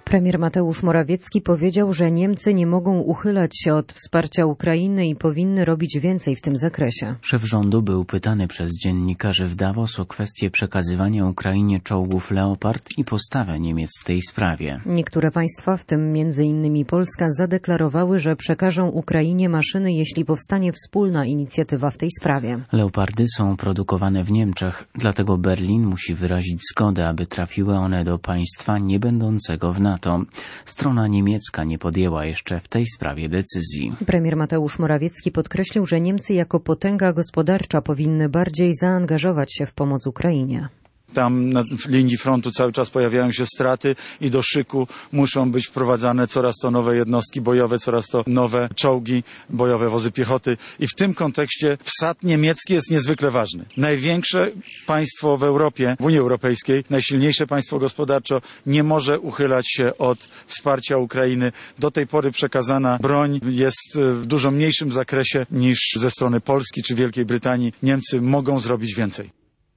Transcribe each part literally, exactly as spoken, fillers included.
Premier Mateusz Morawiecki powiedział, że Niemcy nie mogą uchylać się od wsparcia Ukrainy i powinny robić więcej w tym zakresie. Szef rządu był pytany przez dziennikarzy w Davos o kwestię przekazywania Ukrainie czołgów Leopard i postawę Niemiec w tej sprawie. Niektóre państwa, w tym między innymi Polska, zadeklarowały, że przekażą Ukrainie maszyny, jeśli powstanie wspólna inicjatywa w tej sprawie. Leopardy są produkowane w Niemczech, dlatego Berlin musi wyrazić zgodę, aby trafiły one do państwa nie będącego w NATO. Strona niemiecka nie podjęła jeszcze w tej sprawie decyzji. Premier Mateusz Morawiecki podkreślił, że Niemcy jako potęga gospodarcza powinny bardziej zaangażować się w pomoc Ukrainie. Tam na linii frontu cały czas pojawiają się straty i do szyku muszą być wprowadzane coraz to nowe jednostki bojowe, coraz to nowe czołgi, bojowe wozy piechoty. I w tym kontekście wsad niemiecki jest niezwykle ważny. Największe państwo w Europie, w Unii Europejskiej, najsilniejsze państwo gospodarczo nie może uchylać się od wsparcia Ukrainy. Do tej pory przekazana broń jest w dużo mniejszym zakresie niż ze strony Polski czy Wielkiej Brytanii. Niemcy mogą zrobić więcej.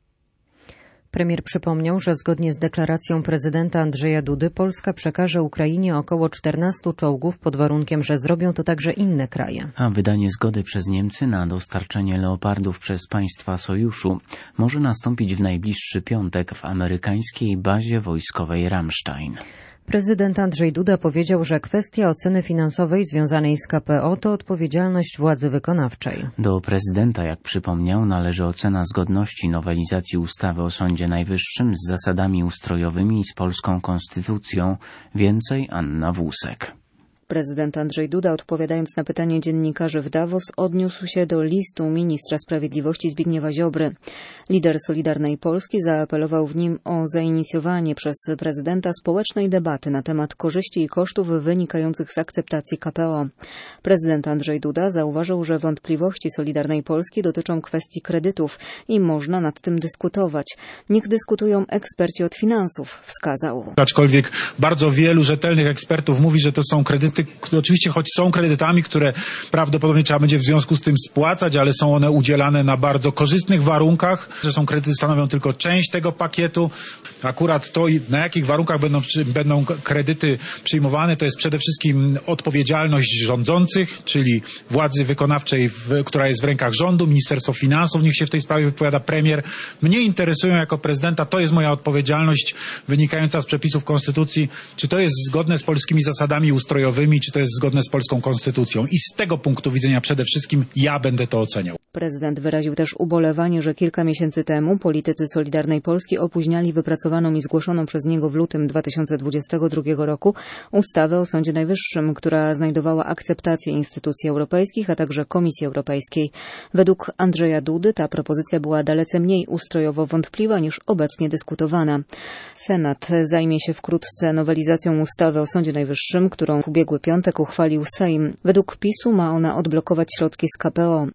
Premier przypomniał, że zgodnie z deklaracją prezydenta Andrzeja Dudy Polska przekaże Ukrainie około czternastu czołgów pod warunkiem, że zrobią to także inne kraje. A wydanie zgody przez Niemcy na dostarczenie leopardów przez państwa sojuszu może nastąpić w najbliższy piątek w amerykańskiej bazie wojskowej Ramstein. Prezydent Andrzej Duda powiedział, że kwestia oceny finansowej związanej z K P O to odpowiedzialność władzy wykonawczej. Do prezydenta, jak przypomniał, należy ocena zgodności nowelizacji ustawy o Sądzie Najwyższym z zasadami ustrojowymi i z polską konstytucją. Więcej Anna Włusek. Prezydent Andrzej Duda, odpowiadając na pytanie dziennikarzy w Davos, odniósł się do listu ministra sprawiedliwości Zbigniewa Ziobry. Lider Solidarnej Polski zaapelował w nim o zainicjowanie przez prezydenta społecznej debaty na temat korzyści i kosztów wynikających z akceptacji K P O. Prezydent Andrzej Duda zauważył, że wątpliwości Solidarnej Polski dotyczą kwestii kredytów i można nad tym dyskutować. Niech dyskutują eksperci od finansów, wskazał. Aczkolwiek bardzo wielu rzetelnych ekspertów mówi, że to są kredyty, które oczywiście choć są kredytami, które prawdopodobnie trzeba będzie w związku z tym spłacać, ale są one udzielane na bardzo korzystnych warunkach, że są kredyty stanowią tylko część tego pakietu. Akurat to, na jakich warunkach będą, będą kredyty przyjmowane, to jest przede wszystkim odpowiedzialność rządzących, czyli władzy wykonawczej, w, która jest w rękach rządu, Ministerstwo Finansów, niech się w tej sprawie wypowiada premier. Mnie interesują jako prezydenta, to jest moja odpowiedzialność wynikająca z przepisów konstytucji, czy to jest zgodne z polskimi zasadami ustrojowymi, czy to jest zgodne z polską konstytucją. I z tego punktu widzenia przede wszystkim ja będę to oceniał. Prezydent wyraził też ubolewanie, że kilka miesięcy temu politycy Solidarnej Polski opóźniali wypracowaną i zgłoszoną przez niego w lutym dwa tysiące dwudziestego drugiego roku ustawę o Sądzie Najwyższym, która znajdowała akceptację instytucji europejskich, a także Komisji Europejskiej. Według Andrzeja Dudy ta propozycja była dalece mniej ustrojowo wątpliwa niż obecnie dyskutowana. Senat zajmie się wkrótce nowelizacją ustawy o Sądzie Najwyższym, którą w ubiegły piątek uchwalił Sejm. Według PiSu ma ona odblokować środki z K P O.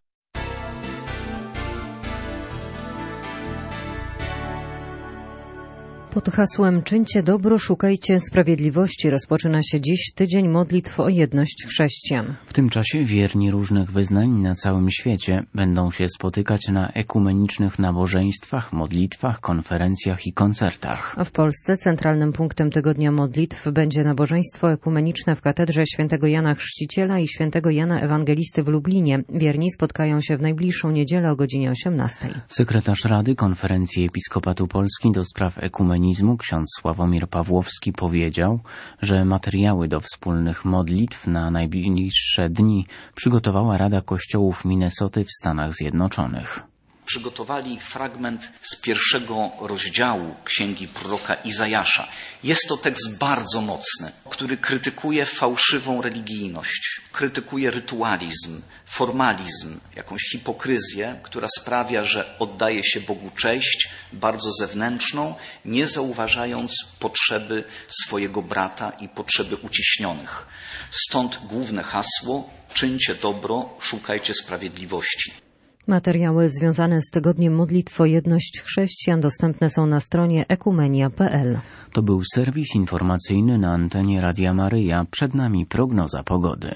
Pod hasłem Czyńcie dobro, szukajcie sprawiedliwości rozpoczyna się dziś tydzień modlitw o jedność chrześcijan. W tym czasie wierni różnych wyznań na całym świecie będą się spotykać na ekumenicznych nabożeństwach, modlitwach, konferencjach i koncertach. A w Polsce centralnym punktem tygodnia modlitw będzie nabożeństwo ekumeniczne w katedrze świętego Jana Chrzciciela i świętego Jana Ewangelisty w Lublinie. Wierni spotkają się w najbliższą niedzielę o godzinie osiemnastej. Sekretarz Rady Konferencji Episkopatu Polski do spraw ekumenizmu ksiądz Sławomir Pawłowski powiedział, że materiały do wspólnych modlitw na najbliższe dni przygotowała Rada Kościołów Minnesoty w Stanach Zjednoczonych. Przygotowali fragment z pierwszego rozdziału księgi proroka Izajasza. Jest to tekst bardzo mocny, który krytykuje fałszywą religijność, krytykuje rytualizm, formalizm, jakąś hipokryzję, która sprawia, że oddaje się Bogu cześć, bardzo zewnętrzną, nie zauważając potrzeby swojego brata i potrzeby uciśnionych. Stąd główne hasło: czyńcie dobro, szukajcie sprawiedliwości. Materiały związane z tygodniem modlitw o jedność chrześcijan dostępne są na stronie ekumenia kropka p l. To był serwis informacyjny na antenie Radia Maryja. Przed nami prognoza pogody.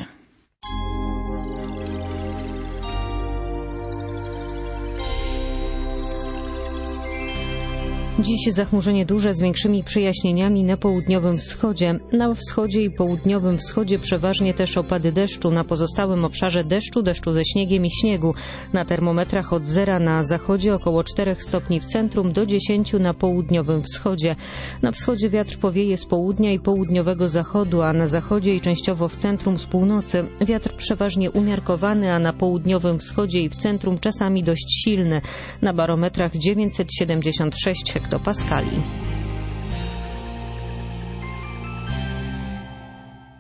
Dziś zachmurzenie duże z większymi przejaśnieniami na południowym wschodzie. Na wschodzie i południowym wschodzie przeważnie też opady deszczu. Na pozostałym obszarze deszczu, deszczu ze śniegiem i śniegu. Na termometrach od zera na zachodzie, około czterech stopni w centrum, do dziesięciu na południowym wschodzie. Na wschodzie wiatr powieje z południa i południowego zachodu, a na zachodzie i częściowo w centrum z północy. Wiatr przeważnie umiarkowany, a na południowym wschodzie i w centrum czasami dość silny. Na barometrach dziewięćset siedemdziesiąt sześć hektopaskali.